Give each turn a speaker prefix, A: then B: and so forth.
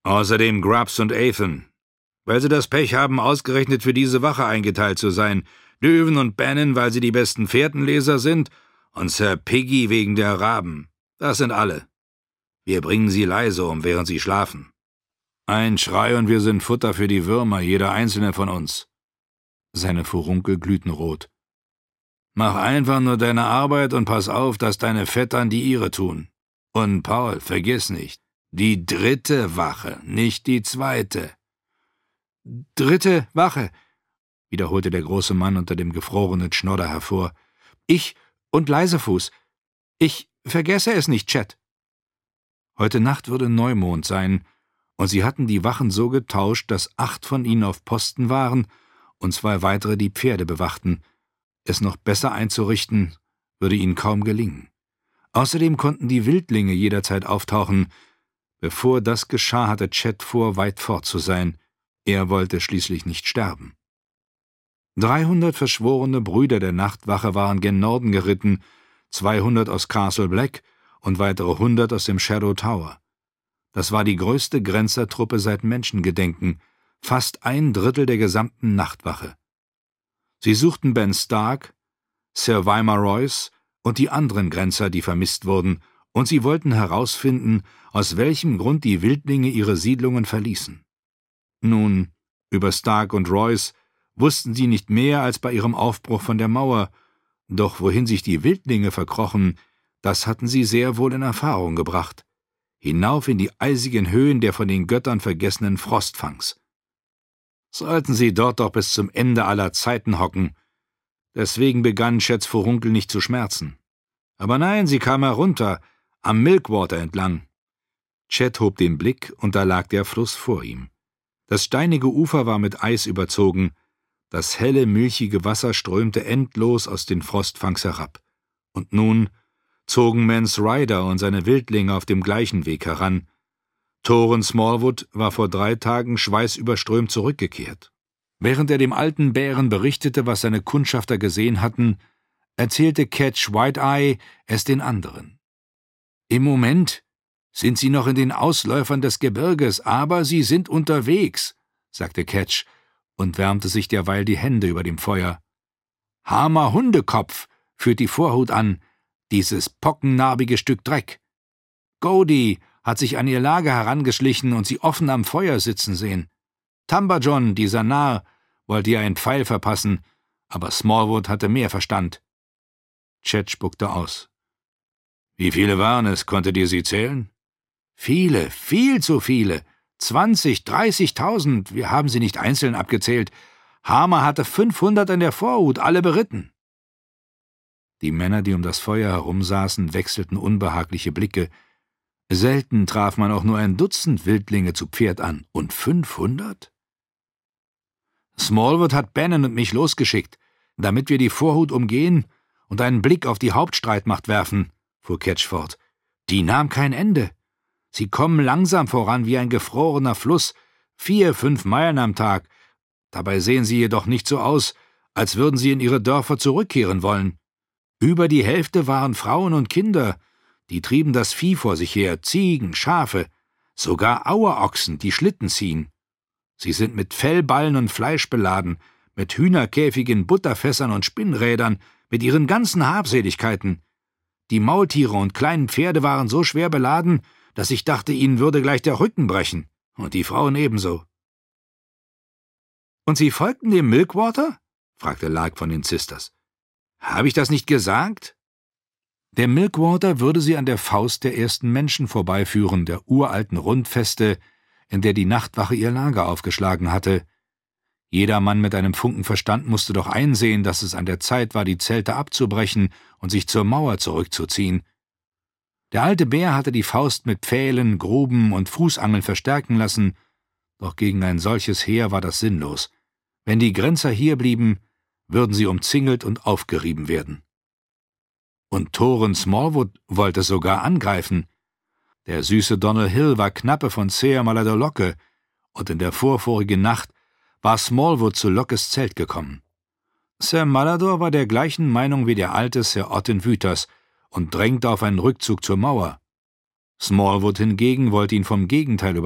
A: Außerdem Grubbs und Athan, weil sie das Pech haben, ausgerechnet für diese Wache eingeteilt zu sein, Döven und Bannon, weil sie die besten Fährtenleser sind, und Sir Piggy wegen der Raben. Das sind alle. Wir bringen sie leise um, während sie schlafen. Ein Schrei und wir sind Futter für die Würmer, jeder einzelne von uns.« Seine Furunkel glühten rot. »Mach einfach nur deine Arbeit und pass auf, dass deine Vettern die ihre tun. Und Paul, vergiss nicht, die 3. Wache, nicht die 2. »3. Wache«, wiederholte der große Mann unter dem gefrorenen Schnodder hervor. »Ich und Leisefuß. Ich vergesse es nicht, Chet.« Heute Nacht würde Neumond sein, und sie hatten die Wachen so getauscht, dass 8 von ihnen auf Posten waren und 2 weitere die Pferde bewachten. Es noch besser einzurichten, würde ihnen kaum gelingen. Außerdem konnten die Wildlinge jederzeit auftauchen. Bevor das geschah, hatte Chet vor, weit fort zu sein. Er wollte schließlich nicht sterben. 300 verschworene Brüder der Nachtwache waren gen Norden geritten, 200 aus Castle Black und weitere 100 aus dem Shadow Tower. Das war die größte Grenzertruppe seit Menschengedenken, fast 1/3 der gesamten Nachtwache. Sie suchten Ben Stark, Sir Weimar Royce und die anderen Grenzer, die vermisst wurden, und sie wollten herausfinden, aus welchem Grund die Wildlinge ihre Siedlungen verließen. Nun, über Stark und Royce wussten sie nicht mehr als bei ihrem Aufbruch von der Mauer, doch wohin sich die Wildlinge verkrochen, das hatten sie sehr wohl in Erfahrung gebracht. Hinauf in die eisigen Höhen der von den Göttern vergessenen Frostfangs. Sollten sie dort doch bis zum Ende aller Zeiten hocken. Deswegen begann Chets Furunkel nicht zu schmerzen. Aber nein, sie kam herunter, am Milkwater entlang. Chet hob den Blick, und da lag der Fluss vor ihm. Das steinige Ufer war mit Eis überzogen, das helle, milchige Wasser strömte endlos aus den Frostfangs herab. Und nun zogen Mance Ryder und seine Wildlinge auf dem gleichen Weg heran. Thorin Smallwood war vor 3 Tagen schweißüberströmt zurückgekehrt. Während er dem alten Bären berichtete, was seine Kundschafter gesehen hatten, erzählte Ketch White-Eye es den anderen. »Im Moment sind sie noch in den Ausläufern des Gebirges, aber sie sind unterwegs«, sagte Ketch und wärmte sich derweil die Hände über dem Feuer. »Hammer Hundekopf führt die Vorhut an, dieses pockennarbige Stück Dreck. Godey hat sich an ihr Lager herangeschlichen und sie offen am Feuer sitzen sehen. Tumberjohn, dieser Narr, wollte ihr einen Pfeil verpassen, aber Smallwood hatte mehr Verstand.« Chet spuckte aus. »Wie viele waren es? Konntet ihr sie zählen?« »Viele, viel zu viele. 20, 30.000, wir haben sie nicht einzeln abgezählt. Hammer hatte 500 an der Vorhut, alle beritten.« Die Männer, die um das Feuer herumsaßen, wechselten unbehagliche Blicke. Selten traf man auch nur ein Dutzend Wildlinge zu Pferd an. Und 500? »Smallwood hat Bannon und mich losgeschickt, damit wir die Vorhut umgehen und einen Blick auf die Hauptstreitmacht werfen«, fuhr Ketch fort. »Die nahm kein Ende. Sie kommen langsam voran wie ein gefrorener Fluss, 4, 5 Meilen am Tag. Dabei sehen sie jedoch nicht so aus, als würden sie in ihre Dörfer zurückkehren wollen. Über die Hälfte waren Frauen und Kinder, die trieben das Vieh vor sich her, Ziegen, Schafe, sogar Auerochsen, die Schlitten ziehen. Sie sind mit Fellballen und Fleisch beladen, mit Hühnerkäfigen, Butterfässern und Spinnrädern, mit ihren ganzen Habseligkeiten. Die Maultiere und kleinen Pferde waren so schwer beladen, dass ich dachte, ihnen würde gleich der Rücken brechen, und die Frauen ebenso.« »Und Sie folgten dem Milkwater?« fragte Lark von den Sisters. »Habe ich das nicht gesagt?« Der Milkwater würde sie an der Faust der ersten Menschen vorbeiführen, der uralten Rundfeste, in der die Nachtwache ihr Lager aufgeschlagen hatte. Jeder Mann mit einem Funken Verstand musste doch einsehen, dass es an der Zeit war, die Zelte abzubrechen und sich zur Mauer zurückzuziehen. Der alte Bär hatte die Faust mit Pfählen, Gruben und Fußangeln verstärken lassen, doch gegen ein solches Heer war das sinnlos. Wenn die Grenzer hier blieben, würden sie umzingelt und aufgerieben werden. Und Thorin Smallwood wollte sogar angreifen. Der süße Donald Hill war Knappe von Seer Maladolocke, und in der vorvorigen Nacht war Smallwood zu Lockes Zelt gekommen. Sir Malador war der gleichen Meinung wie der alte Sir Otten Wüters und drängte auf einen Rückzug zur Mauer. Smallwood hingegen wollte ihn vom Gegenteil